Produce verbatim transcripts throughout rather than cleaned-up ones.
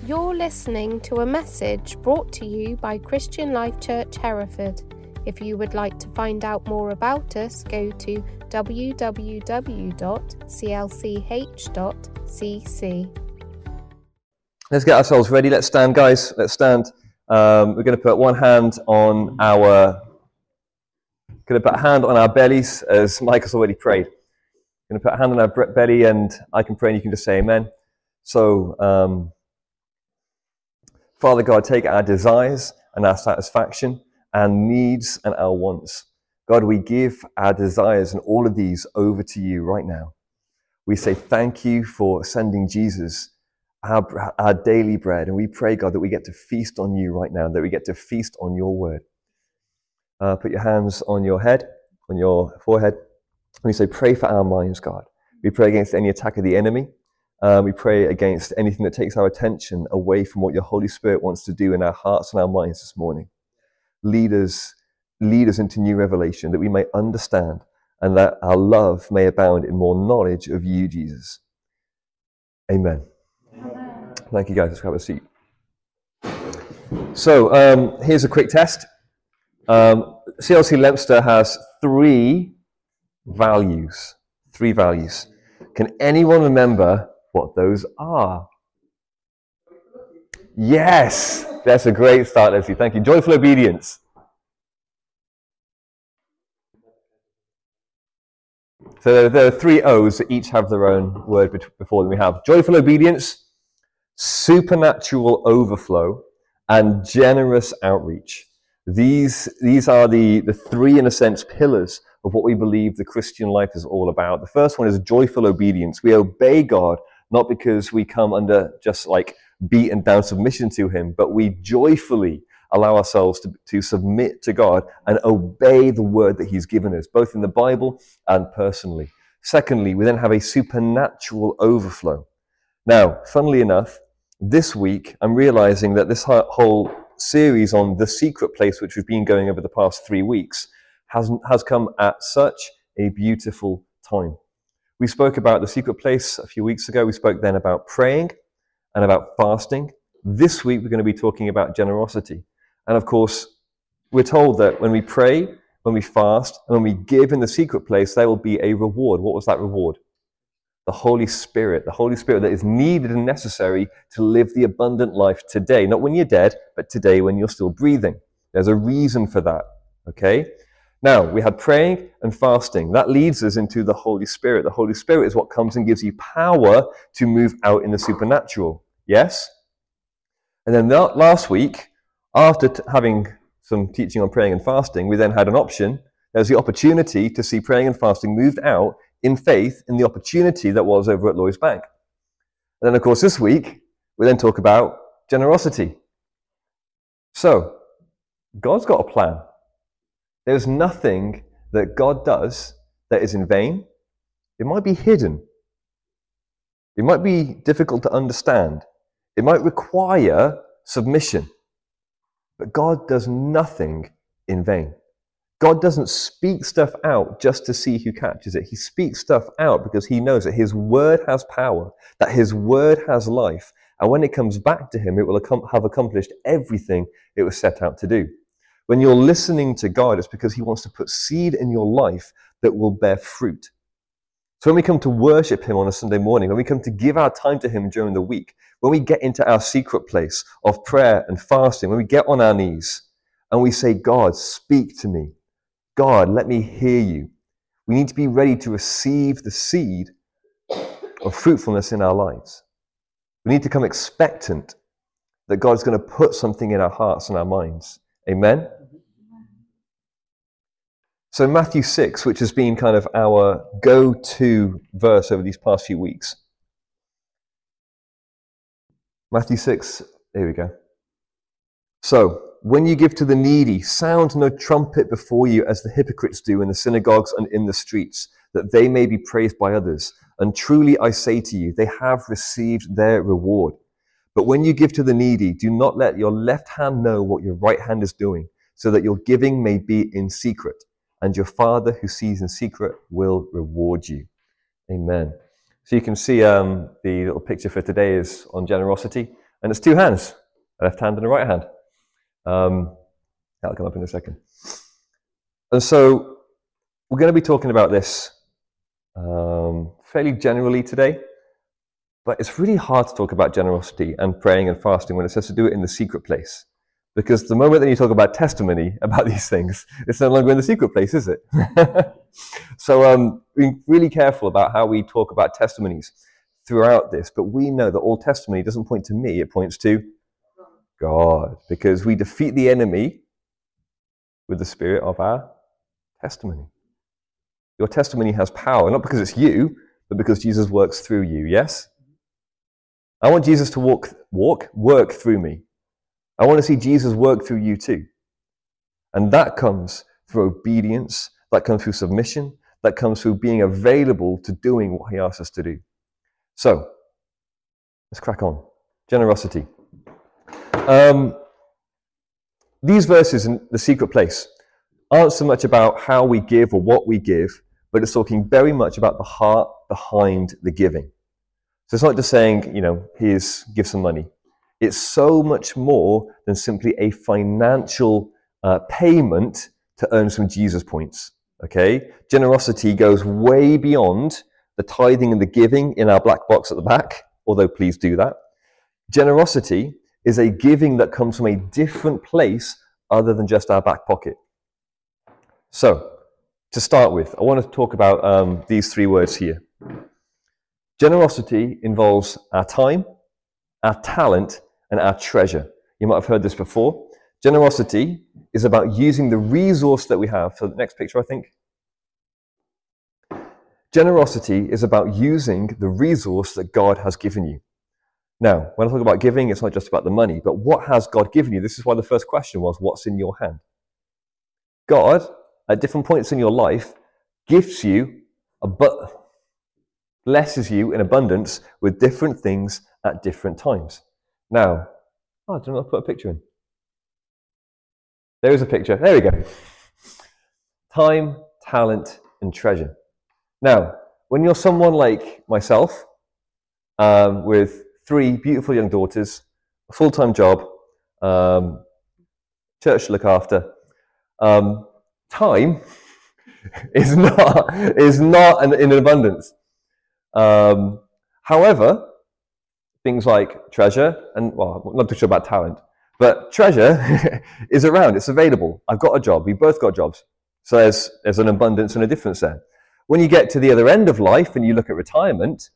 You're listening to a message brought to you by Christian Life Church Hereford. If you would like to find out more about us, go to w w w dot c l c h dot c c. Let's get ourselves ready. Let's stand, guys. Let's stand. Um, we're going to put one hand on our, going to put a hand on our bellies, as Mike has already prayed. Going to put a hand on our belly, and I can pray, and you can just say amen. So, um, Father God, take our desires and our satisfaction, our needs and our wants. God, we give our desires and all of these over to you right now. We say thank you for sending Jesus, our, our daily bread. And we pray, God, that we get to feast on you right now, that we get to feast on your word. Uh, put your hands on your head, on your forehead. And we say, pray for our minds, God. We pray against any attack of the enemy. Uh, we pray against anything that takes our attention away from what your Holy Spirit wants to do in our hearts and our minds this morning. Lead us, lead us into new revelation, that we may understand and that our love may abound in more knowledge of you, Jesus. Amen. Amen. Thank you, guys. Let's have a seat. So, um, here's a quick test. Um, C L C Leominster has three values. Three values. Can anyone remember what those are? Yes, that's a great start, Leslie. Thank you. Joyful obedience. So there, there are three O's that each have their own word before them. We have joyful obedience, supernatural overflow, and generous outreach. These, these are the, the three, in a sense, pillars of what we believe the Christian life is all about. The first one is joyful obedience. We obey God not because we come under just like beaten down submission to him, but we joyfully allow ourselves to, to submit to God and obey the word that he's given us, both in the Bible and personally. Secondly, we then have a supernatural overflow. Now, funnily enough, this week, I'm realizing that this whole series on The Secret Place, which we've been going over the past three weeks, has, has come at such a beautiful time. We spoke about the secret place a few weeks ago. We spoke then about praying and about fasting. This week, we're going to be talking about generosity. And of course, we're told that when we pray, when we fast, and when we give in the secret place, there will be a reward. What was that reward? The Holy Spirit. The Holy Spirit that is needed and necessary to live the abundant life today. Not when you're dead, but today when you're still breathing. There's a reason for that. Okay? Now, we had praying and fasting. That leads us into the Holy Spirit. The Holy Spirit is what comes and gives you power to move out in the supernatural. Yes? And then that last week, after t- having some teaching on praying and fasting, we then had an option. There was the opportunity to see praying and fasting moved out in faith in the opportunity that was over at Lloyds Bank. And then, of course, this week, we then talk about generosity. So, God's got a plan. There's nothing that God does that is in vain. It might be hidden. It might be difficult to understand. It might require submission. But God does nothing in vain. God doesn't speak stuff out just to see who catches it. He speaks stuff out because he knows that his word has power, that his word has life. And when it comes back to him, it will have accomplished everything it was set out to do. When you're listening to God, it's because he wants to put seed in your life that will bear fruit. So when we come to worship him on a Sunday morning, when we come to give our time to him during the week, when we get into our secret place of prayer and fasting, when we get on our knees and we say, God, speak to me. God, let me hear you. We need to be ready to receive the seed of fruitfulness in our lives. We need to come expectant that God's going to put something in our hearts and our minds. Amen? So Matthew six, which has been kind of our go-to verse over these past few weeks. Matthew six, here we go. So, when you give to the needy, sound no trumpet before you as the hypocrites do in the synagogues and in the streets, that they may be praised by others. And truly I say to you, they have received their reward. But when you give to the needy, do not let your left hand know what your right hand is doing, so that your giving may be in secret. And your Father who sees in secret will reward you. Amen. So you can see um, the little picture for today is on generosity. And it's two hands, a left hand and a right hand. Um, that'll come up in a second. And so we're going to be talking about this um, fairly generally today, but it's really hard to talk about generosity and praying and fasting when it says to do it in the secret place. Because the moment that you talk about testimony about these things, it's no longer in the secret place, is it? So um, being really careful about how we talk about testimonies throughout this, but we know that all testimony doesn't point to me, it points to God, because we defeat the enemy with the spirit of our testimony. Your testimony has power, not because it's you, but because Jesus works through you, yes? I want Jesus to walk, walk, work through me. I want to see Jesus work through you too. And that comes through obedience, that comes through submission, that comes through being available to doing what he asks us to do. So, let's crack on. Generosity. Um, these verses in the secret place aren't so much about how we give or what we give, but it's talking very much about the heart behind the giving. So it's not just saying, you know, here's, give some money. It's so much more than simply a financial uh, payment to earn some Jesus points, okay? Generosity goes way beyond the tithing and the giving in our black box at the back, although please do that. Generosity is a giving that comes from a different place other than just our back pocket. So, to start with, I want to talk about um, these three words here. Generosity involves our time, our talent, and our treasure. You might have heard this before. Generosity is about using the resource that we have. So the next picture, I think. Generosity is about using the resource that God has given you. Now, when I talk about giving, it's not just about the money, but what has God given you? This is why the first question was, what's in your hand? God, at different points in your life, gifts you, a bu- blesses you in abundance with different things at different times. Now, oh, did I not put a picture in? There is a picture. There we go. Time, talent, and treasure. Now, when you're someone like myself, um, with three beautiful young daughters, a full-time job, um, church to look after, um, time is not is not an, in abundance. Um, however, things like treasure, and well, I'm not too sure about talent, but treasure is around, it's available. I've got a job, we both got jobs. So there's, there's an abundance and a difference there. When you get to the other end of life and you look at retirement,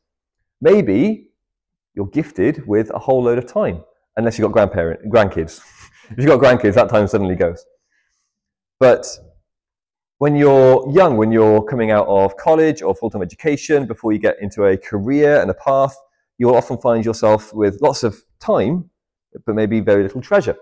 maybe you're gifted with a whole load of time, unless you've got grandparent, grandkids. If you've got grandkids, that time suddenly goes. But when you're young, when you're coming out of college or full-time education, before you get into a career and a path, you'll often find yourself with lots of time, but maybe very little treasure.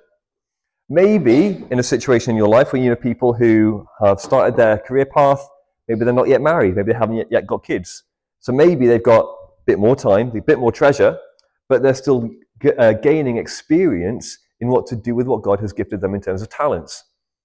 Maybe in a situation in your life where you know people who have started their career path, maybe they're not yet married, maybe they haven't yet, yet got kids. So maybe they've got a bit more time, a bit more treasure, but they're still g- uh, gaining experience in what to do with what God has gifted them in terms of talents.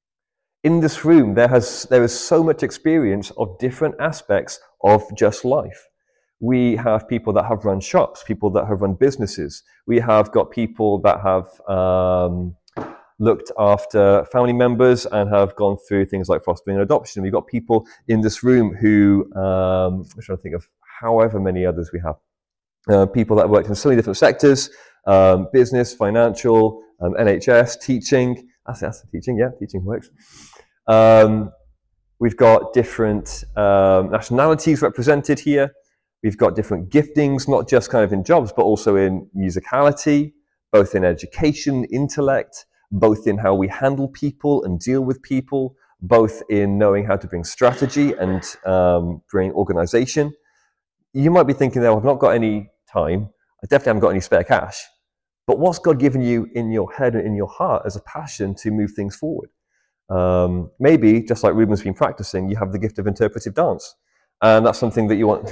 In this room, there has there is so much experience of different aspects of just life. We have people that have run shops, people that have run businesses. We have got people that have um, looked after family members and have gone through things like fostering and adoption. We've got people in this room who, um, I'm trying to think of however many others we have. Uh, people that have worked in so many different sectors, um, business, financial, um, N H S, teaching. That's, that's teaching, yeah, teaching works. Um, we've got different um, nationalities represented here. We've got different giftings, not just kind of in jobs, but also in musicality, both in education, intellect, both in how we handle people and deal with people, both in knowing how to bring strategy and um, bring organization. You might be thinking, oh, I've not got any time. I definitely haven't got any spare cash. But what's God given you in your head and in your heart as a passion to move things forward? Um, maybe, just like Ruben's been practicing, you have the gift of interpretive dance. And that's something that you want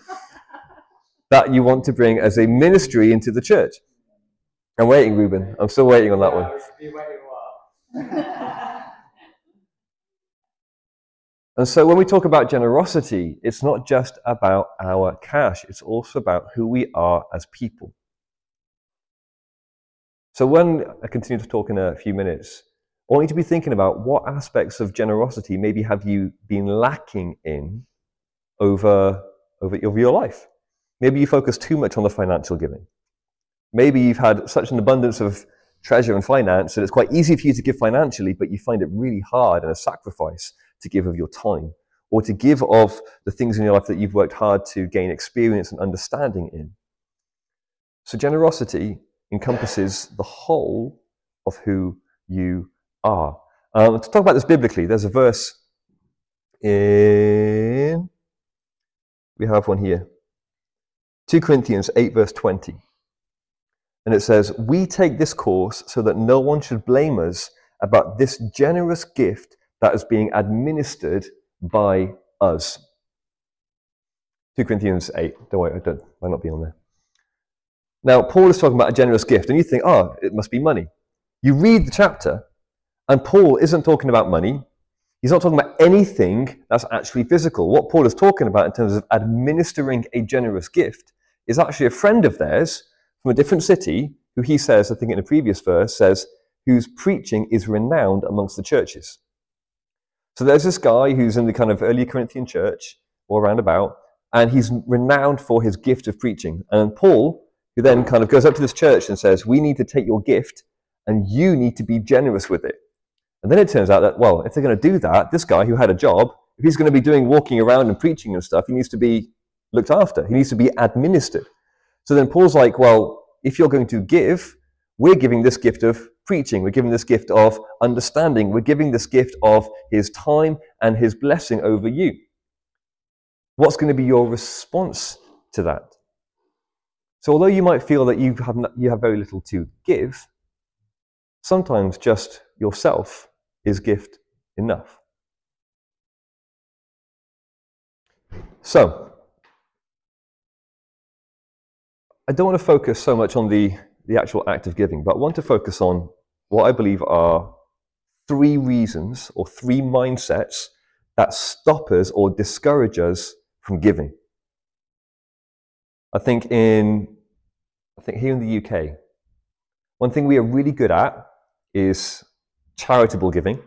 that you want to bring as a ministry into the church. I'm waiting, Ruben. I'm still waiting on that one. And so when we talk about generosity, it's not just about our cash. It's also about who we are as people. So when I continue to talk in a few minutes, I want you to be thinking about what aspects of generosity maybe have you been lacking in over, over, over your life. Maybe you focus too much on the financial giving. Maybe you've had such an abundance of treasure and finance that it's quite easy for you to give financially, but you find it really hard and a sacrifice to give of your time, or to give of the things in your life that you've worked hard to gain experience and understanding in. So generosity encompasses the whole of who you are. Um, to talk about this biblically, there's a verse in, we have one here, Second Corinthians eight verse twenty. And it says, we take this course so that no one should blame us about this generous gift that is being administered by us. Second Corinthians eight, don't worry, I don't, might not be on there. Now, Paul is talking about a generous gift, and you think, oh, it must be money. You read the chapter, and Paul isn't talking about money. He's not talking about anything that's actually physical. What Paul is talking about in terms of administering a generous gift is actually a friend of theirs from a different city, who he says, I think in a previous verse, says, whose preaching is renowned amongst the churches. So there's this guy who's in the kind of early Corinthian church, or roundabout, and he's renowned for his gift of preaching. And Paul, who then kind of goes up to this church and says, we need to take your gift, and you need to be generous with it. And then it turns out that, well, if they're going to do that, this guy who had a job, if he's going to be doing walking around and preaching and stuff, he needs to be looked after. He needs to be administered. So then Paul's like, well, if you're going to give, we're giving this gift of preaching. We're giving this gift of understanding. We're giving this gift of his time and his blessing over you. What's going to be your response to that? So although you might feel that you have, no, you have very little to give, sometimes just yourself is gift enough. So, I don't want to focus so much on the, the actual act of giving, but I want to focus on what I believe are three reasons or three mindsets that stop us or discourage us from giving. I think in, I think here in the U K, one thing we are really good at is charitable giving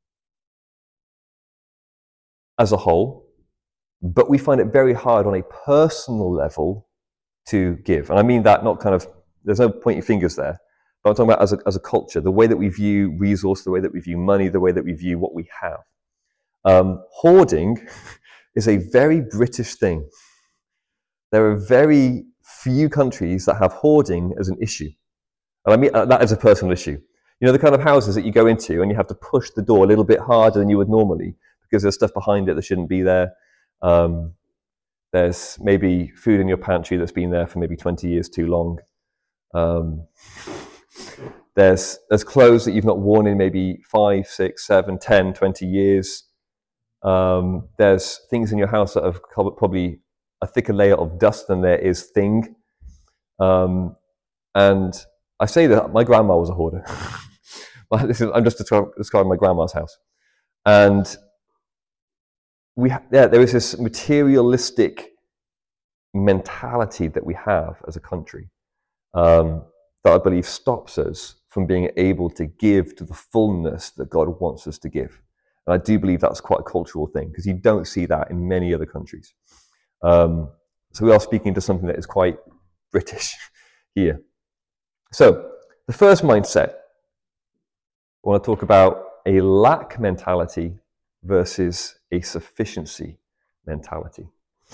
as a whole, but we find it very hard on a personal level to give. And I mean that not kind of, there's no pointing fingers there, but I'm talking about as a, as a culture, the way that we view resource, the way that we view money, the way that we view what we have. Um, hoarding is a very British thing. There are very few countries that have hoarding as an issue. And I mean uh, that as a personal issue. You know, the kind of houses that you go into and you have to push the door a little bit harder than you would normally because there's stuff behind it that shouldn't be there. Um, there's maybe food in your pantry that's been there for maybe twenty years too long. Um, there's, there's clothes that you've not worn in maybe five, six, seven, ten, twenty years. Um, there's things in your house that have probably a thicker layer of dust than there is thing. Um, and I say that my grandma was a hoarder. This is, I'm just describing my grandma's house. And we, ha- yeah, there is this materialistic mentality that we have as a country um, that I believe stops us from being able to give to the fullness that God wants us to give. And I do believe that's quite a cultural thing because you don't see that in many other countries. Um, so we are speaking to something that is quite British here. So the first mindset, I want to talk about a lack mentality versus a sufficiency mentality.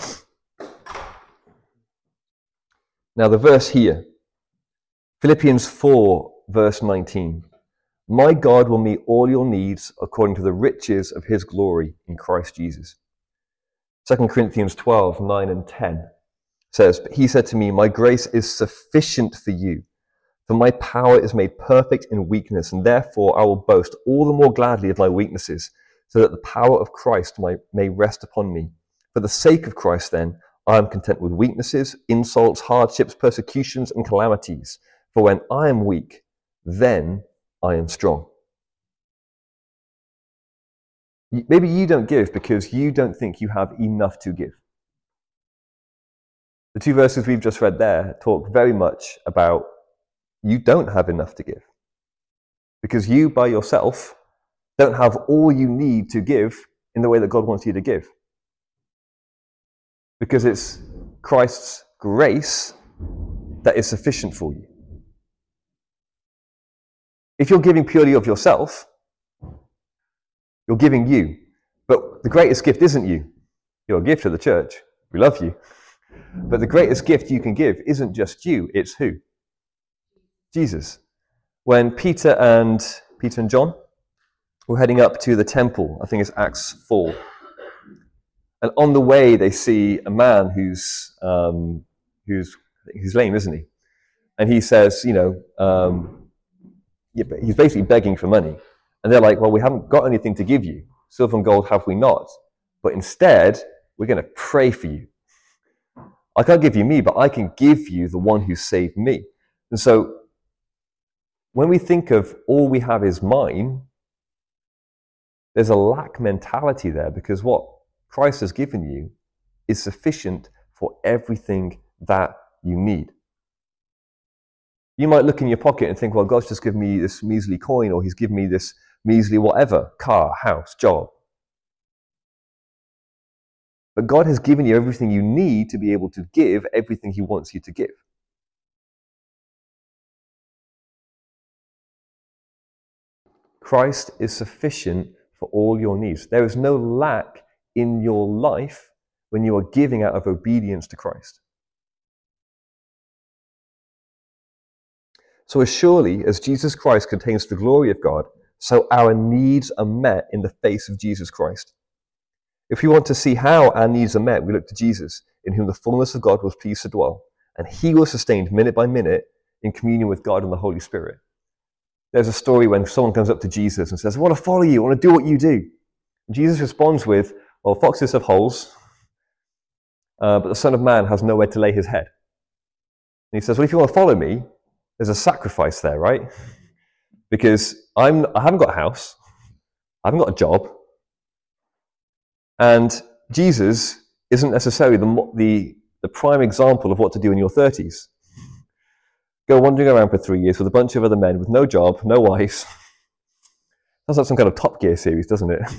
Now the verse here, Philippians four, verse nineteen. My God will meet all your needs according to the riches of his glory in Christ Jesus. Second Corinthians twelve, nine and ten says, but he said to me, my grace is sufficient for you, for my power is made perfect in weakness, and therefore I will boast all the more gladly of my weaknesses, so that the power of Christ may, may rest upon me. For the sake of Christ, then, I am content with weaknesses, insults, hardships, persecutions, and calamities. For when I am weak, then I am strong. Maybe you don't give because you don't think you have enough to give. The two verses we've just read there talk very much about you don't have enough to give. Because you, by yourself, don't have all you need to give in the way that God wants you to give. Because it's Christ's grace that is sufficient for you. If you're giving purely of yourself, you're giving you. But the greatest gift isn't you. You're a gift to the church. We love you. But the greatest gift you can give isn't just you, it's who? Jesus. When Peter and Peter and John were heading up to the temple, I think it's Acts four, and on the way they see a man who's um, who's he's lame, isn't he? And he says, you know, um, yeah, but he's basically begging for money, and they're like, well, we haven't got anything to give you. Silver and gold have we not, but instead we're going to pray for you. I can't give you me, but I can give you the one who saved me. And so when we think of all we have is mine, there's a lack mentality there, because what Christ has given you is sufficient for everything that you need. You might look in your pocket and think, well, God's just given me this measly coin, or he's given me this measly whatever, car, house, job. But God has given you everything you need to be able to give everything he wants you to give. Christ is sufficient for all your needs. There is no lack in your life when you are giving out of obedience to Christ. So as surely as Jesus Christ contains the glory of God, so our needs are met in the face of Jesus Christ. If we want to see how our needs are met, we look to Jesus, in whom the fullness of God was pleased to dwell, and he was sustained minute by minute in communion with God and the Holy Spirit. There's a story when someone comes up to Jesus and says, I want to follow you, I want to do what you do. And Jesus responds with, well, foxes have holes, uh, but the Son of Man has nowhere to lay his head. And he says, well, if you want to follow me, there's a sacrifice there, right? Because I'm, I haven't got a house, I haven't got a job, and Jesus isn't necessarily the, the, the prime example of what to do in your thirties. Go wandering around for three years with a bunch of other men with no job, no wives. Sounds like some kind of Top Gear series, doesn't it?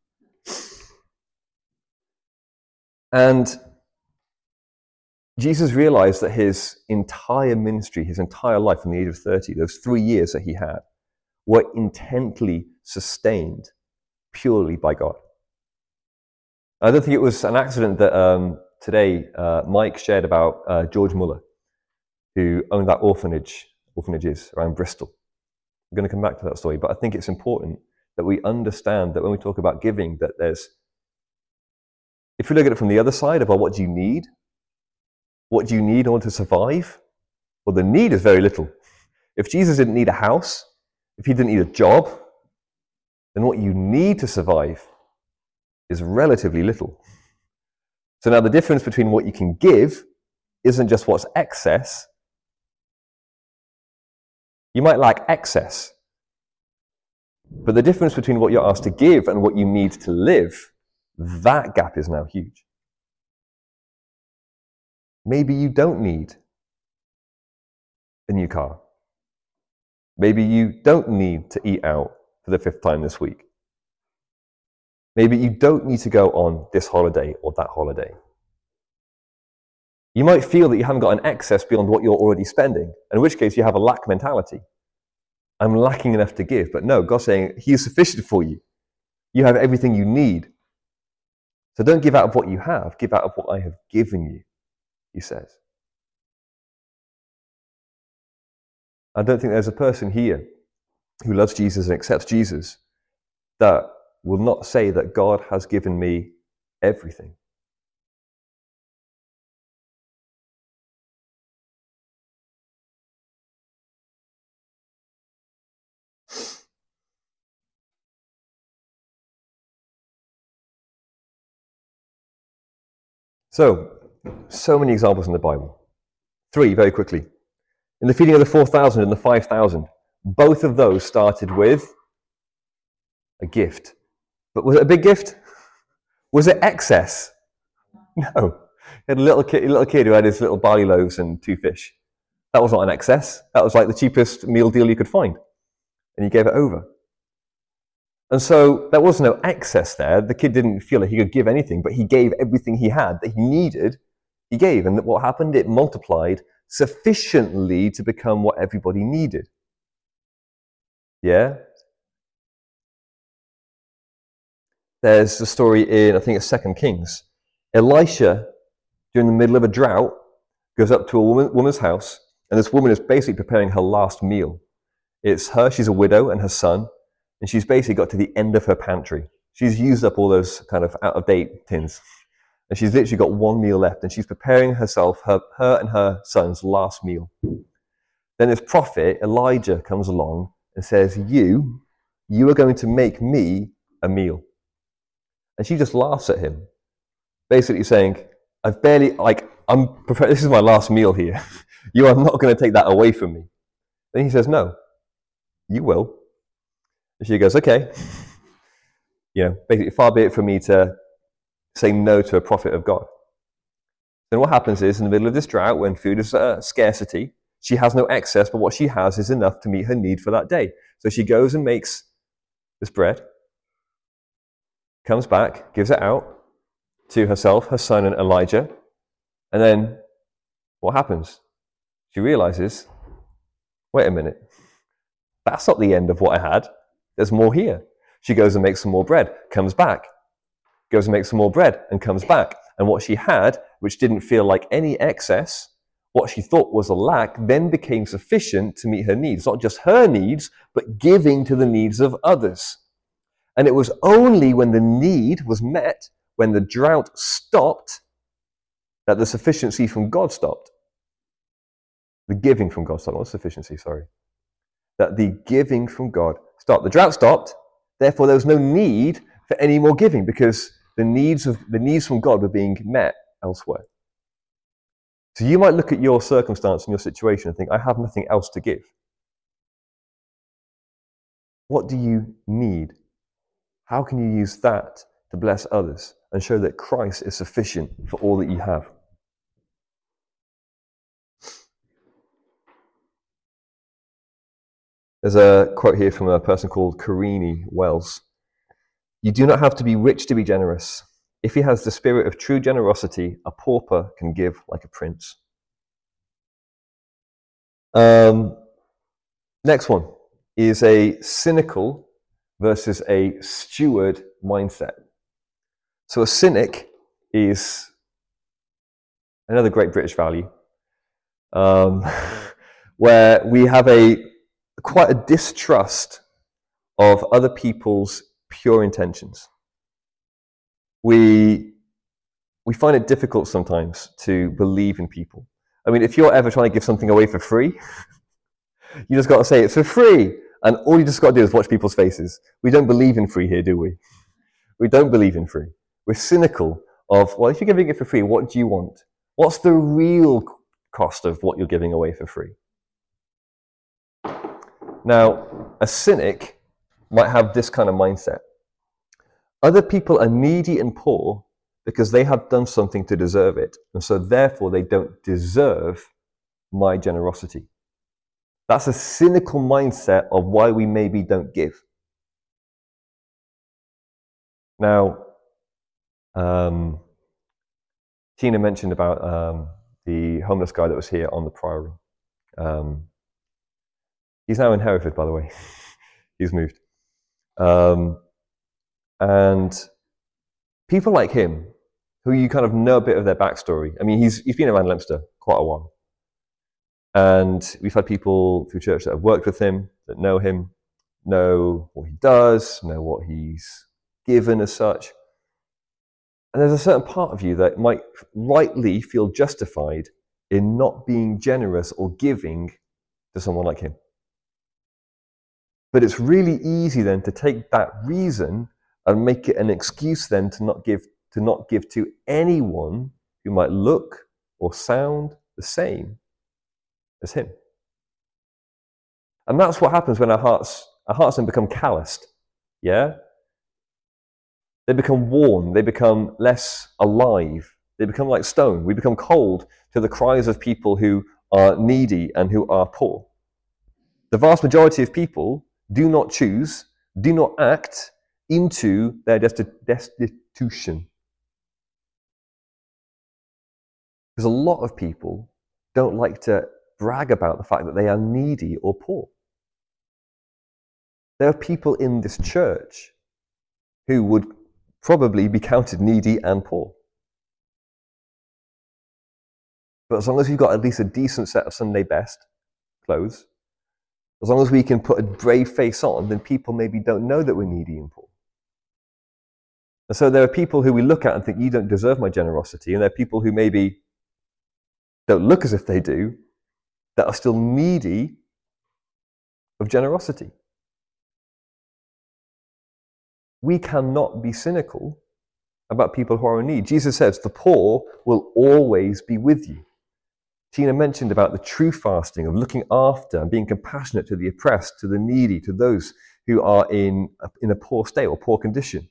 And Jesus realized that his entire ministry, his entire life from the age of thirty, those three years that he had, were intently sustained purely by God. I don't think it was an accident that um, today uh, Mike shared about uh, George Muller, who owned that orphanage, orphanages around Bristol. I'm going to come back to that story, but I think it's important that we understand that when we talk about giving, that there's, if we look at it from the other side about what do you need, what do you need in order to survive? Well, the need is very little. If Jesus didn't need a house, if he didn't need a job, then what you need to survive is relatively little. So now the difference between what you can give isn't just what's excess. You might lack excess, but the difference between what you're asked to give and what you need to live, that gap is now huge. Maybe you don't need a new car. Maybe you don't need to eat out for the fifth time this week. Maybe you don't need to go on this holiday or that holiday. You might feel that you haven't got an excess beyond what you're already spending, in which case you have a lack mentality. I'm lacking enough to give. But no, God's saying he is sufficient for you. You have everything you need. So don't give out of what you have, give out of what I have given you, he says. I don't think there's a person here who loves Jesus and accepts Jesus that will not say that God has given me everything. So, so many examples in the Bible. Three, very quickly. In the feeding of the four thousand and the five thousand, both of those started with a gift. But was it a big gift? Was it excess? No. He had a little kid, a little kid who had his little barley loaves and two fish. That was not an excess. That was like the cheapest meal deal you could find. And he gave it over. And so there was no excess there. The kid didn't feel like he could give anything, but he gave everything he had that he needed, he gave. And what happened? It multiplied sufficiently to become what everybody needed. Yeah? There's a story in, I think it's Second Kings. Elisha, during the middle of a drought, goes up to a woman, woman's house, and this woman is basically preparing her last meal. It's her, she's a widow, and her son, and she's basically got to the end of her pantry. She's used up all those kind of out-of-date tins, and she's literally got one meal left, and she's preparing herself, her, her and her son's last meal. Then this prophet, Elijah, comes along and says, you, you are going to make me a meal. And she just laughs at him, basically saying, I've barely, like, I'm prepared, this is my last meal here. You are not going to take that away from me. Then he says, no, you will. And she goes, okay. You know, basically, far be it from me to say no to a prophet of God. Then what happens is, in the middle of this drought, when food is a scarcity, she has no excess, but what she has is enough to meet her need for that day. So she goes and makes this bread, comes back, gives it out to herself, her son, and Elijah. And then what happens? She realizes, wait a minute, that's not the end of what I had. There's more here. She goes and makes some more bread, comes back, goes and makes some more bread, and comes back. And what she had, which didn't feel like any excess, what she thought was a lack, then became sufficient to meet her needs. Not just her needs, but giving to the needs of others. And it was only when the need was met, when the drought stopped, that the sufficiency from God stopped. The giving from God stopped, not sufficiency, sorry. That the giving from God stopped. The drought stopped, therefore there was no need for any more giving, because the needs of the needs from God were being met elsewhere. So you might look at your circumstance and your situation and think, I have nothing else to give. What do you need? How can you use that to bless others and show that Christ is sufficient for all that you have? There's a quote here from a person called Carini Wells. You do not have to be rich to be generous. If he has the spirit of true generosity, a pauper can give like a prince. Um, next one is a cynical versus a steward mindset. So a cynic is another great British value, um, where we have a quite a distrust of other people's pure intentions. We we find it difficult sometimes to believe in people. I mean, if you're ever trying to give something away for free, you just got to say it's for free. And all you just got to do is watch people's faces. We don't believe in free here, do we? We don't believe in free. We're cynical of, well, if you're giving it for free, what do you want? What's the real cost of what you're giving away for free? Now, a cynic might have this kind of mindset. Other people are needy and poor because they have done something to deserve it. And so therefore they don't deserve my generosity. That's a cynical mindset of why we maybe don't give. Now, um, Tina mentioned about um, the homeless guy that was here on the Priory. Um, he's now in Hereford, by the way. He's moved. Um, and people like him, who you kind of know a bit of their backstory. I mean, he's he's been around Leominster quite a while. And we've had people through church that have worked with him, that know him, know what he does, know what he's given as such. And there's a certain part of you that might rightly feel justified in not being generous or giving to someone like him. But it's really easy then to take that reason and make it an excuse then to not give to not give to anyone who might look or sound the same as him. And that's what happens when our hearts our hearts then become calloused. Yeah? They become worn, they become less alive, they become like stone. We become cold to the cries of people who are needy and who are poor. The vast majority of people do not choose, do not act into their desti- destitution. Because a lot of people don't like to brag about the fact that they are needy or poor. There are people in this church who would probably be counted needy and poor. But as long as we've got at least a decent set of Sunday best clothes, as long as we can put a brave face on, then people maybe don't know that we're needy and poor. And so there are people who we look at and think, you don't deserve my generosity. And there are people who maybe don't look as if they do, that are still needy of generosity. We cannot be cynical about people who are in need. Jesus says, the poor will always be with you. Tina mentioned about the true fasting of looking after and being compassionate to the oppressed, to the needy, to those who are in a, in a poor state or poor condition.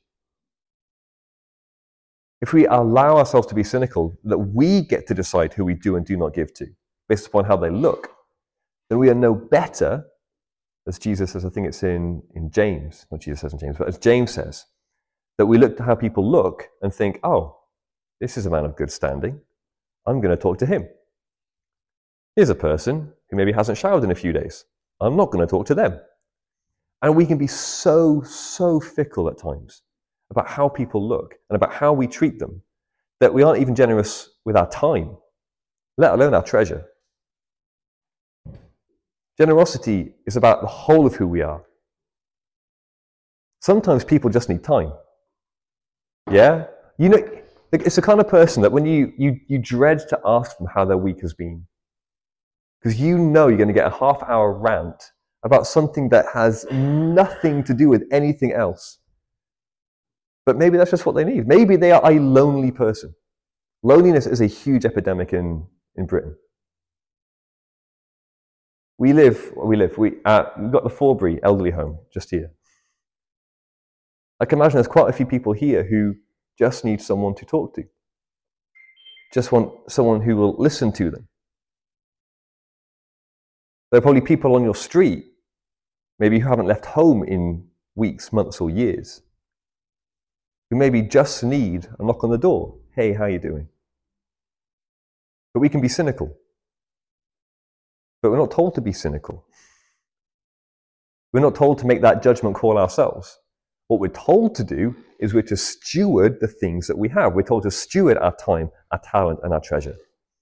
If we allow ourselves to be cynical, that we get to decide who we do and do not give to, based upon how they look, then we are no better, as Jesus says, I think it's in, in James, not Jesus says in James, but as James says, that we look to how people look and think, oh, this is a man of good standing. I'm going to talk to him. Here's a person who maybe hasn't showered in a few days. I'm not going to talk to them. And we can be so, so fickle at times about how people look and about how we treat them, that we aren't even generous with our time, let alone our treasure. Generosity is about the whole of who we are. Sometimes people just need time. Yeah? You know, it's the kind of person that when you, you, you dread to ask them how their week has been, because you know you're going to get a half hour rant about something that has nothing to do with anything else. But maybe that's just what they need. Maybe they are a lonely person. Loneliness is a huge epidemic in, in Britain. We live, we live, we, uh, we've got the Forbury elderly home just here. I can imagine there's quite a few people here who just need someone to talk to. Just want someone who will listen to them. There are probably people on your street, maybe who haven't left home in weeks, months, or years, who maybe just need a knock on the door. Hey, how are you doing? But we can be cynical. But we're not told to be cynical. We're not told to make that judgment call ourselves. What we're told to do is we're to steward the things that we have. We're told to steward our time, our talent, and our treasure.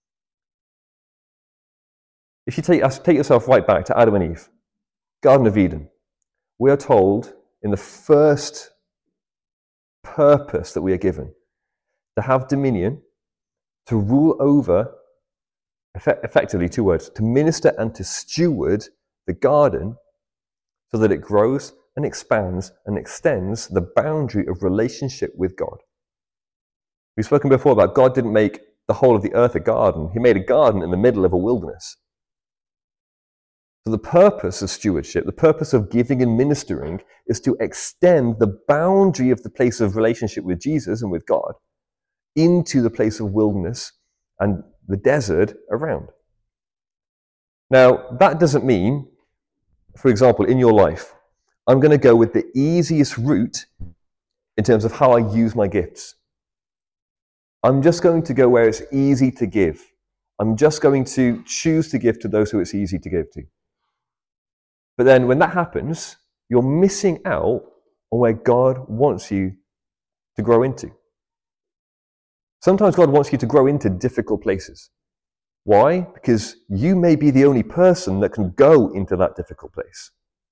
If you take, take yourself right back to Adam and Eve, Garden of Eden, we are told in the first purpose that we are given to have dominion, to rule over, effect, effectively two words, to minister and to steward the garden so that it grows and expands and extends the boundary of relationship with God. We've spoken before about God didn't make the whole of the earth a garden. He made a garden in the middle of a wilderness. So the purpose of stewardship, the purpose of giving and ministering, is to extend the boundary of the place of relationship with Jesus and with God into the place of wilderness and the desert around. Now, that doesn't mean, for example, in your life, I'm going to go with the easiest route in terms of how I use my gifts. I'm just going to go where it's easy to give. I'm just going to choose to give to those who it's easy to give to. But then when that happens, you're missing out on where God wants you to grow into. Sometimes God wants you to grow into difficult places. Why? Because you may be the only person that can go into that difficult place.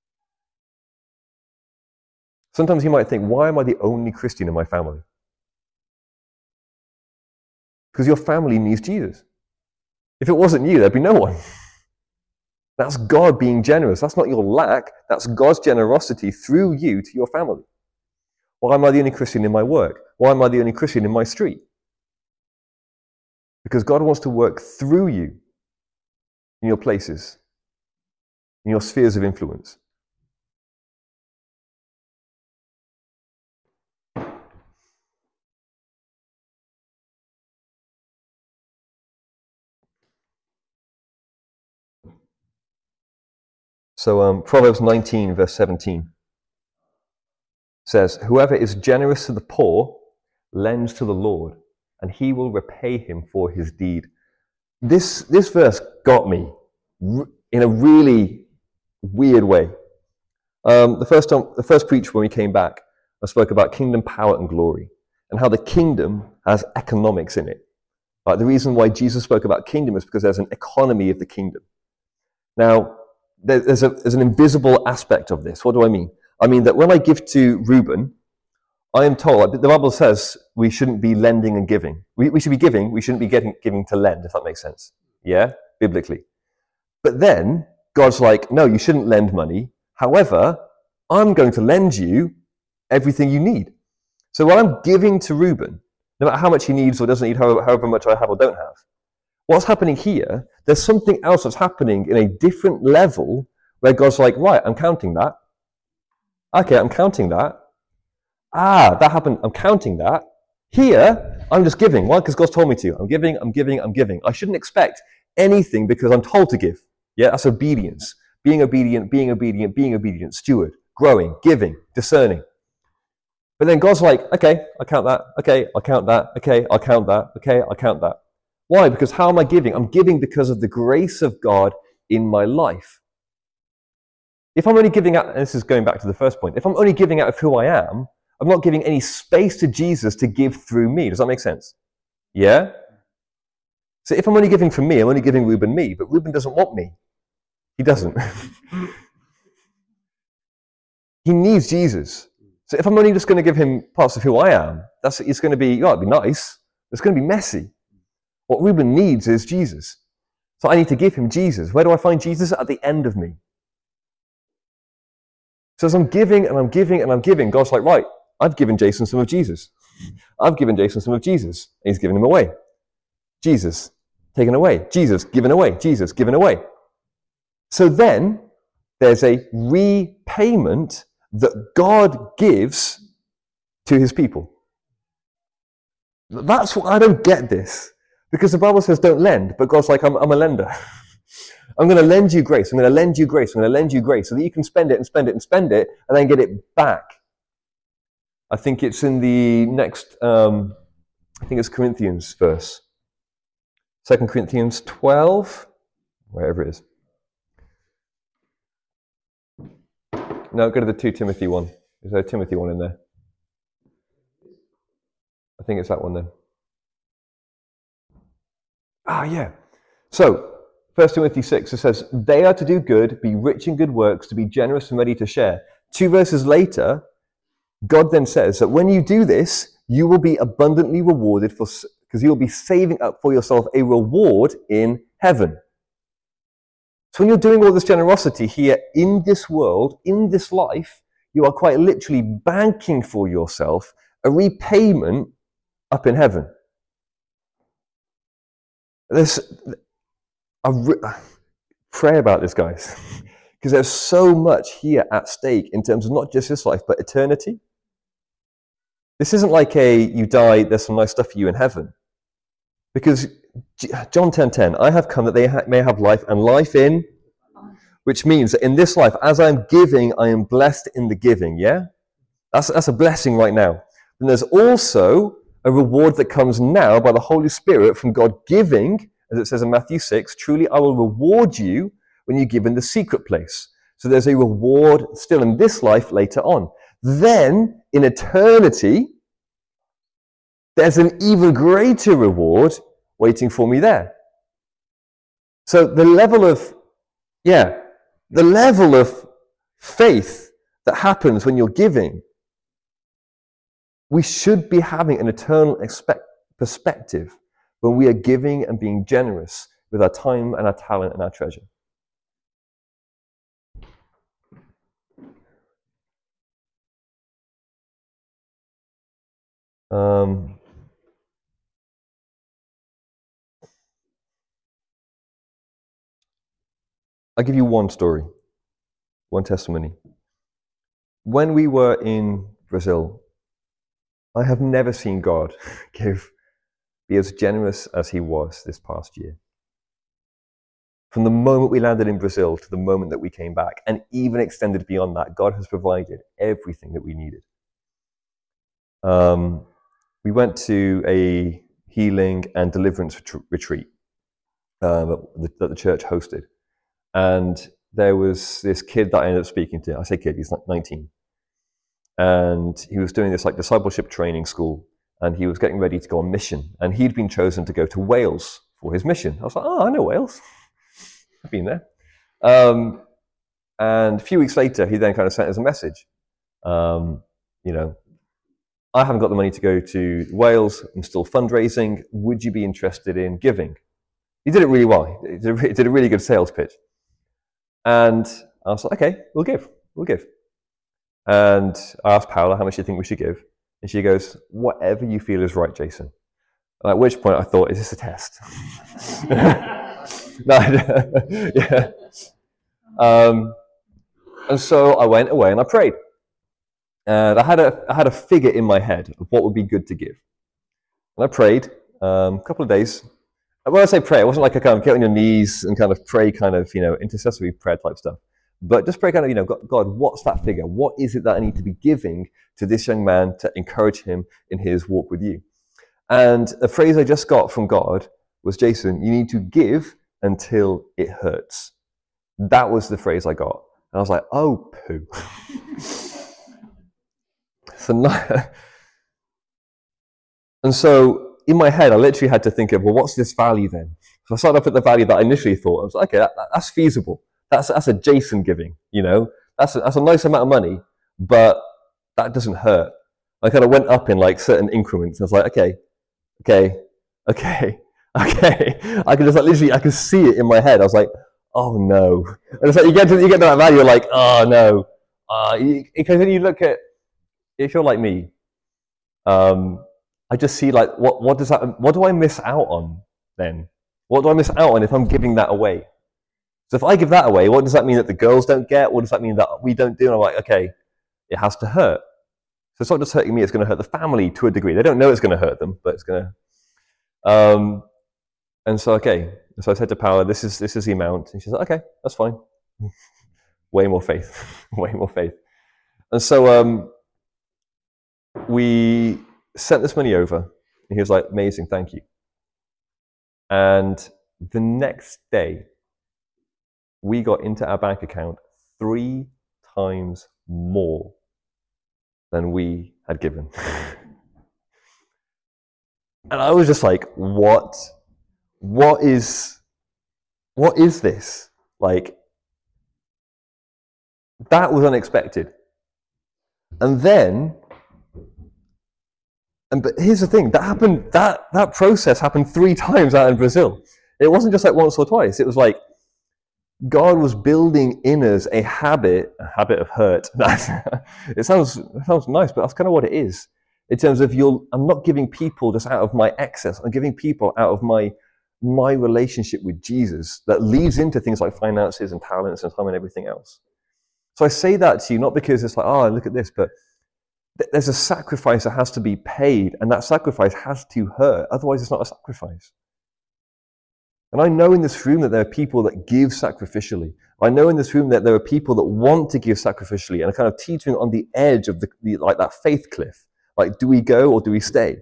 Sometimes you might think, why am I the only Christian in my family? Because your family needs Jesus. If it wasn't you, there'd be no one. That's God being generous. That's not your lack. That's God's generosity through you to your family. Why am I the only Christian in my work? Why am I the only Christian in my street? Because God wants to work through you in your places, in your spheres of influence. So um, Proverbs nineteen, verse seventeen says, whoever is generous to the poor lends to the Lord, and he will repay him for his deed. This, this verse got me in a really weird way. Um, the first time, the first preach when we came back, I spoke about kingdom, power, and glory, and how the kingdom has economics in it. Like, the reason why Jesus spoke about kingdom is because there's an economy of the kingdom. Now, there's, a, there's an invisible aspect of this. What do I mean? I mean that when I give to Reuben, I am told, the Bible says we shouldn't be lending and giving. We, we should be giving, we shouldn't be getting, giving to lend, if that makes sense. Yeah? Biblically. But then, God's like, no, you shouldn't lend money. However, I'm going to lend you everything you need. So when I'm giving to Reuben, no matter how much he needs or doesn't need, however, however much I have or don't have, what's happening here, there's something else that's happening in a different level where God's like, right, I'm counting that. Okay, I'm counting that. Ah, that happened. I'm counting that. Here, I'm just giving. Why? Because God's told me to. I'm giving, I'm giving, I'm giving. I shouldn't expect anything because I'm told to give. Yeah, that's obedience. Being obedient, being obedient, being obedient, steward, growing, giving, discerning. But then God's like, okay, I'll count that. Okay, I'll count that. Okay, I'll count that. Okay, I'll count that. Why? Because how am I giving? I'm giving because of the grace of God in my life. If I'm only giving out, and this is going back to the first point, if I'm only giving out of who I am, I'm not giving any space to Jesus to give through me. Does that make sense? Yeah? So if I'm only giving for me, I'm only giving Reuben me, but Reuben doesn't want me. He doesn't. He needs Jesus. So if I'm only just going to give him parts of who I am, that's it's going to be, oh, it'd be nice. It's going to be messy. What Reuben needs is Jesus. So I need to give him Jesus. Where do I find Jesus? At the end of me. So as I'm giving and I'm giving and I'm giving, God's like, right, I've given Jason some of Jesus. I've given Jason some of Jesus. And he's given him away. Jesus, taken away. Jesus, given away. Jesus, given away. So then, there's a repayment that God gives to his people. That's what, I don't get this. Because the Bible says don't lend, but God's like, I'm, I'm a lender. I'm going to lend you grace. I'm going to lend you grace. I'm going to lend you grace so that you can spend it and spend it and spend it and then get it back. I think it's in the next, um, I think it's Corinthians verse. Second Corinthians twelve, wherever it is. No, go to the two Timothy one. Is there a Timothy one in there? I think it's that one then. Ah, yeah. So, First Timothy six, it says, they are to do good, be rich in good works, to be generous and ready to share. Two verses later, God then says that when you do this, you will be abundantly rewarded for, because you will be saving up for yourself a reward in heaven. So when you're doing all this generosity here in this world, in this life, you are quite literally banking for yourself a repayment up in heaven. There's, I re- pray about this, guys, because there's so much here at stake in terms of not just this life, but eternity. This isn't like a, you die, there's some nice stuff for you in heaven. Because John ten ten, I have come that they ha- may have life and life in, which means that in this life, as I'm giving, I am blessed in the giving, yeah? That's, that's a blessing right now. And there's also a reward that comes now by the Holy Spirit from God giving, as it says in Matthew six, truly I will reward you when you give in the secret place. So there's a reward still in this life later on. Then, in eternity, there's an even greater reward waiting for me there. So the level of, yeah, the level of faith that happens when you're giving, we should be having an eternal expect- perspective when we are giving and being generous with our time and our talent and our treasure. Um, I'll give you one story, one testimony. When we were in Brazil, I have never seen God give, be as generous as he was this past year. From the moment we landed in Brazil to the moment that we came back, and even extended beyond that, God has provided everything that we needed. Um, we went to a healing and deliverance retreat uh, that, that the church hosted. And there was this kid that I ended up speaking to. I say kid, he's nineteen. And he was doing this like discipleship training school, and he was getting ready to go on mission. And he'd been chosen to go to Wales for his mission. I was like, oh, I know Wales. I've been there. Um, and a few weeks later, he then kind of sent us a message. Um, you know, I haven't got the money to go to Wales. I'm still fundraising. Would you be interested in giving? He did it really well. He did a, he did a really good sales pitch. And I was like, okay, we'll give. We'll give. And I asked Paula, how much do you think we should give? And she goes, whatever you feel is right, Jason. And at which point I thought, is this a test? No, yeah. Um, and so I went away and I prayed. And I had a I had a figure in my head of what would be good to give. And I prayed um, a couple of days. When I say pray, it wasn't like a kind of get on your knees and kind of pray kind of, you know, intercessory prayer type stuff. But just pray kind of, you know, God, what's that figure? What is it that I need to be giving to this young man to encourage him in his walk with you? And a phrase I just got from God was, Jason, you need to give until it hurts. That was the phrase I got. And I was like, oh, poo. so not, and so in my head, I literally had to think of, well, what's this value then? So I started off at the value that I initially thought. I was like, okay, that, that's feasible. That's that's a Jason giving, you know? That's a, that's a nice amount of money, but that doesn't hurt. I kind of went up in like certain increments. I was like, okay, okay, okay. Okay, I can just like literally, I can see it in my head. I was like, oh no. And it's like you get to you get to that value, you're like, oh no. Uh, because then you look at, if you're like me, um, I just see like, what what does that? What do I miss out on then? What do I miss out on if I'm giving that away? So if I give that away, what does that mean that the girls don't get? What does that mean that we don't do? And I'm like, okay, it has to hurt. So it's not just hurting me; it's going to hurt the family to a degree. They don't know it's going to hurt them, but it's going to. Um, And so, okay, so I said to Paula, this is this is the amount. And she's like, okay, that's fine. Way more faith, way more faith. And so um, we sent this money over, and he was like, amazing, thank you. And the next day, we got into our bank account three times more than we had given. And I was just like, what? What is, what is this? Like, that was unexpected. And then, and but here's the thing, that happened, that, that process happened three times out in Brazil. It wasn't just like once or twice. It was like, God was building in us a habit, a habit of hurt. it sounds, it sounds nice, but that's kind of what it is. In terms of, you'll, I'm not giving people just out of my excess. I'm giving people out of my my relationship with Jesus that leads into things like finances and talents and time and everything else. So I say that to you not because it's like, oh, look at this, but th- there's a sacrifice that has to be paid, and that sacrifice has to hurt. Otherwise, it's not a sacrifice. And I know in this room that there are people that give sacrificially. I know in this room that there are people that want to give sacrificially and are kind of teetering on the edge of the, the like that faith cliff. Like, do we go or do we stay?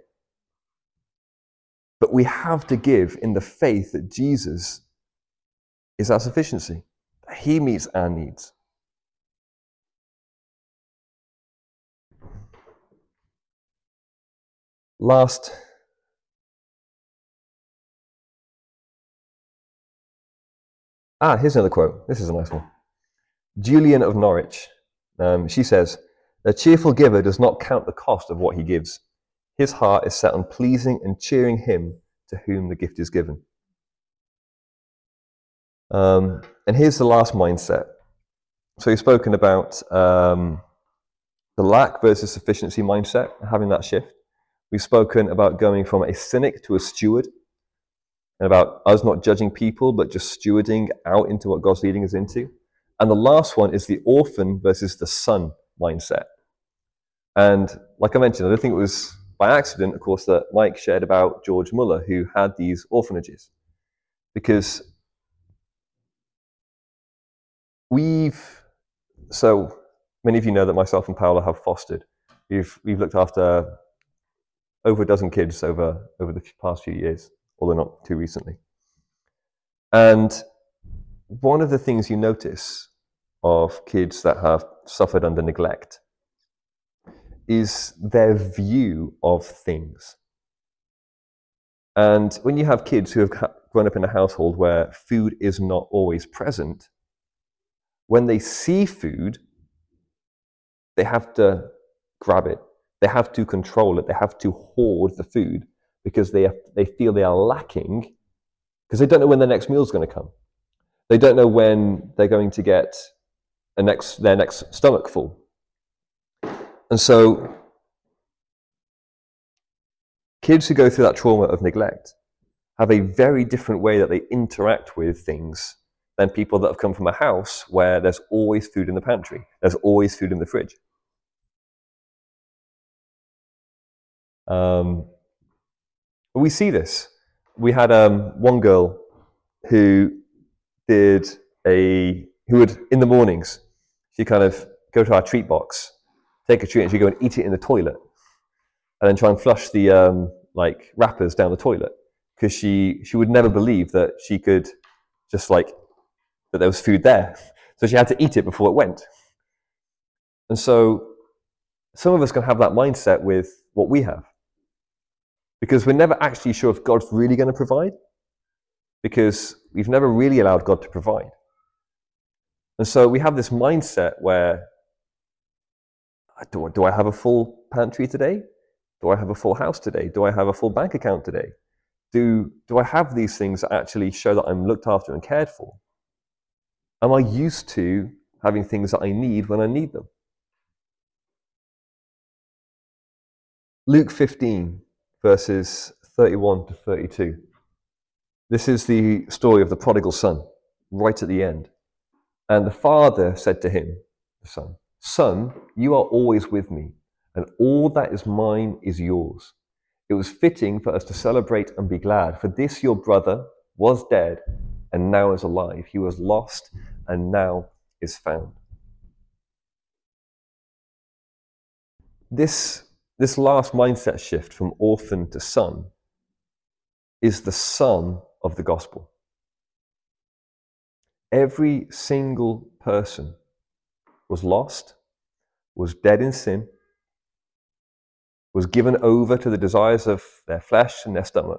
But we have to give in the faith that Jesus is our sufficiency. He meets our needs. Last. Ah, here's another quote. This is a nice one. Julian of Norwich. Um, she says, a cheerful giver does not count the cost of what he gives. His heart is set on pleasing and cheering him to whom the gift is given. Um, and here's the last mindset. So we've spoken about um, the lack versus sufficiency mindset, having that shift. We've spoken about going from a cynic to a steward, and about us not judging people, but just stewarding out into what God's leading us into. And the last one is the orphan versus the son mindset. And like I mentioned, I don't think it was by accident, of course, that Mike shared about George Muller, who had these orphanages. Because we've, so many of you know that myself and Paola have fostered. We've, we've looked after over a dozen kids over, over the past few years, although not too recently. And one of the things you notice of kids that have suffered under neglect is their view of things. And when you have kids who have grown up in a household where food is not always present, when they see food, they have to grab it. They have to control it. They have to hoard the food because they, have, they feel they are lacking because they don't know when their next meal is going to come. They don't know when they're going to get a next, their next stomach full. And so kids who go through that trauma of neglect have a very different way that they interact with things than people that have come from a house where there's always food in the pantry. There's always food in the fridge. Um, we see this. We had um, one girl who did a, who would, in the mornings, she'd kind of go to our treat box, take a treat, and she'd go and eat it in the toilet, and then try and flush the um, like wrappers down the toilet, because she, she would never believe that she could just like, that there was food there. So she had to eat it before it went. And so some of us can have that mindset with what we have, because we're never actually sure if God's really going to provide, because we've never really allowed God to provide. And so we have this mindset where, do, do I have a full pantry today? Do I have a full house today? Do I have a full bank account today? Do, do I have these things that actually show that I'm looked after and cared for? Am I used to having things that I need when I need them? Luke fifteen, verses thirty-one to thirty-two. This is the story of the prodigal son, right at the end. And the father said to him, the son, "Son, you are always with me, and all that is mine is yours. It was fitting for us to celebrate and be glad, for this your brother was dead and now is alive. He was lost and now is found." This, this last mindset shift from orphan to son is the sum of the gospel. Every single person was lost, was dead in sin, was given over to the desires of their flesh and their stomach.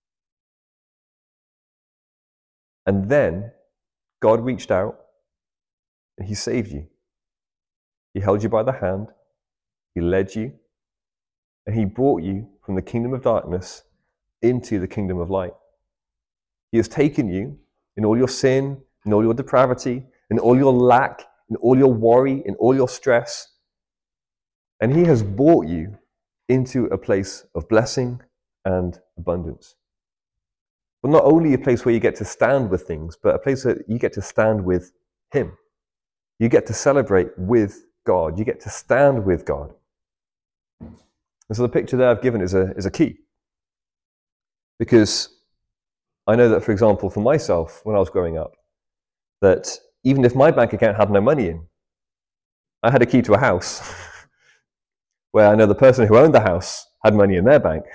And then God reached out and he saved you. He held you by the hand, he led you, and he brought you from the kingdom of darkness into the kingdom of light. He has taken you in all your sin, in all your depravity, in all your lack, in all your worry, in all your stress, and he has brought you into a place of blessing and abundance. But not only a place where you get to stand with things, but a place where you get to stand with him. You get to celebrate with God. You get to stand with God. And so the picture there I've given is a, is a key. Because I know that, for example, for myself, when I was growing up, that even if my bank account had no money in, I had a key to a house where I know the person who owned the house had money in their bank.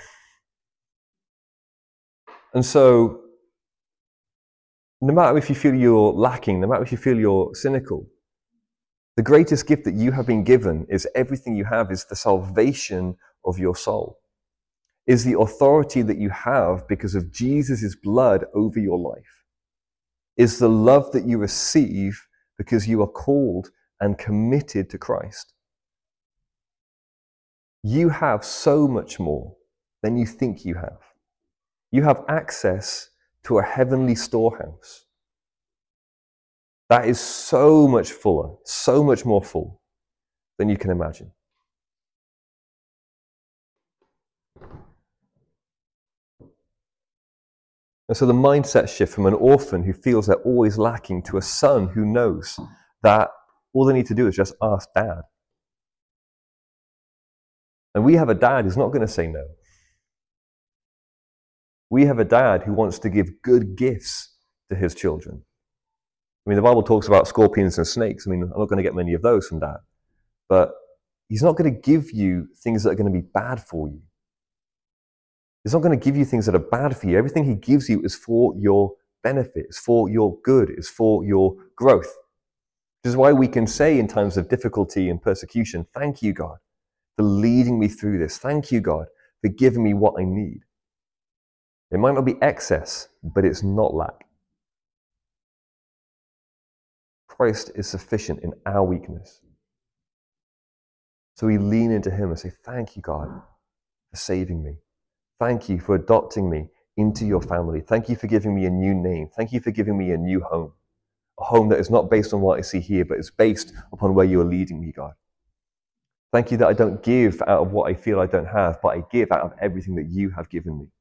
And so, no matter if you feel you're lacking, no matter if you feel you're cynical, the greatest gift that you have been given is everything you have is the salvation of your soul, is the authority that you have because of Jesus' blood over your life, is the love that you receive because you are called and committed to Christ. You have so much more than you think you have. You have access to a heavenly storehouse that is so much fuller, so much more full than you can imagine. And so the mindset shift from an orphan who feels they're always lacking to a son who knows that all they need to do is just ask dad. And we have a dad who's not going to say no. We have a dad who wants to give good gifts to his children. I mean, the Bible talks about scorpions and snakes. I mean, I'm not going to get many of those from Dad. But he's not going to give you things that are going to be bad for you. He's not going to give you things that are bad for you. Everything he gives you is for your benefit, it's for your good, it's for your growth. Which is why we can say in times of difficulty and persecution, thank you, God, for leading me through this. Thank you, God, for giving me what I need. It might not be excess, but it's not lack. Christ is sufficient in our weakness. So we lean into him and say, thank you, God, for saving me. Thank you for adopting me into your family. Thank you for giving me a new name. Thank you for giving me a new home. A home that is not based on what I see here, but is based upon where you are leading me, God. Thank you that I don't give out of what I feel I don't have, but I give out of everything that you have given me.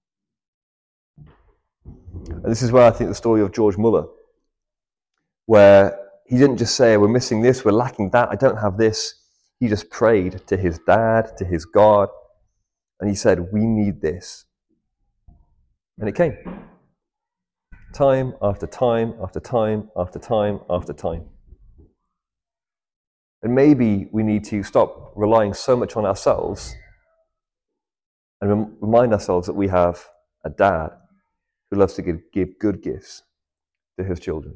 And this is where I think the story of George Muller, where he didn't just say, we're missing this, we're lacking that, I don't have this. He just prayed to his dad, to his God, and he said, we need this. And it came. Time after time after time after time after time. And maybe we need to stop relying so much on ourselves and rem- remind ourselves that we have a dad who loves to give, give good gifts to his children.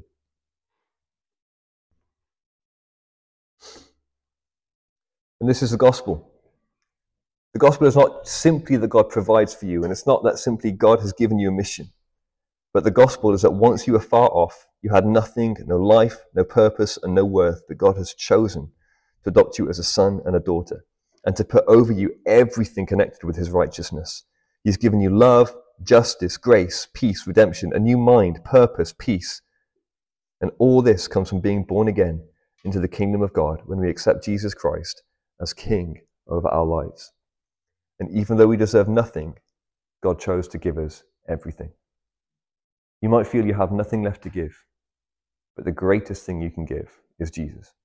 And this is the gospel. The gospel is not simply that God provides for you, and it's not that simply God has given you a mission. But the gospel is that once you were far off, you had nothing, no life, no purpose, and no worth, but God has chosen to adopt you as a son and a daughter, and to put over you everything connected with his righteousness. He's given you love, justice, grace, peace, redemption, a new mind, purpose, peace. And all this comes from being born again into the kingdom of God when we accept Jesus Christ as King over our lives. And even though we deserve nothing, God chose to give us everything. You might feel you have nothing left to give, but the greatest thing you can give is Jesus.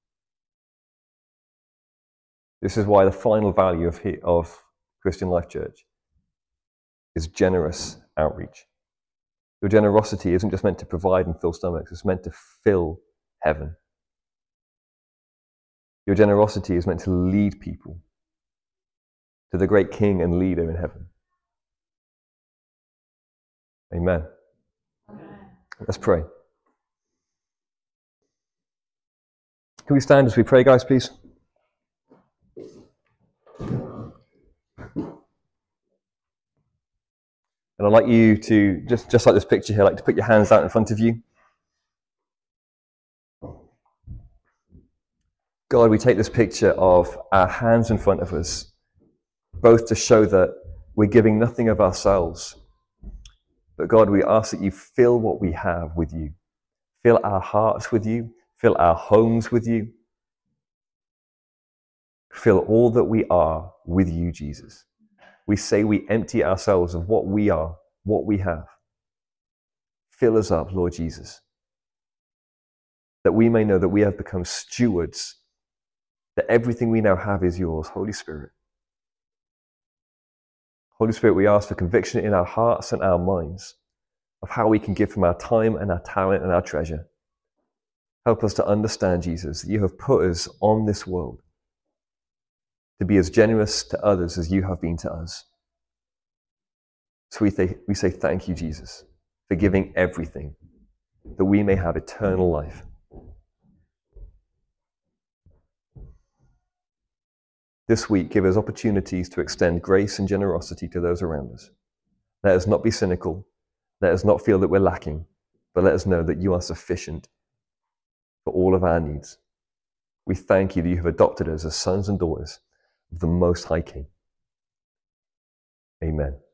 This is why the final value of, of Christian Life Church is generous outreach. Your generosity isn't just meant to provide and fill stomachs, it's meant to fill heaven. Your generosity is meant to lead people to the great King and leader in heaven. Amen. Let's pray. Can we stand as we pray, guys, please? And I'd like you to, just, just like this picture here, I'd like to put your hands out in front of you. God, we take this picture of our hands in front of us, both to show that we're giving nothing of ourselves. But God, we ask that you fill what we have with you. Fill our hearts with you. Fill our homes with you. Fill all that we are with you, Jesus. We say we empty ourselves of what we are, what we have. Fill us up, Lord Jesus, that we may know that we have become stewards, that everything we now have is yours, Holy Spirit. Holy Spirit, we ask for conviction in our hearts and our minds of how we can give from our time and our talent and our treasure. Help us to understand, Jesus, that you have put us on this world to be as generous to others as you have been to us. So we, th- we say thank you, Jesus, for giving everything, that we may have eternal life. This week, give us opportunities to extend grace and generosity to those around us. Let us not be cynical. Let us not feel that we're lacking, but let us know that you are sufficient for all of our needs. We thank you that you have adopted us as sons and daughters of the Most High King. Amen.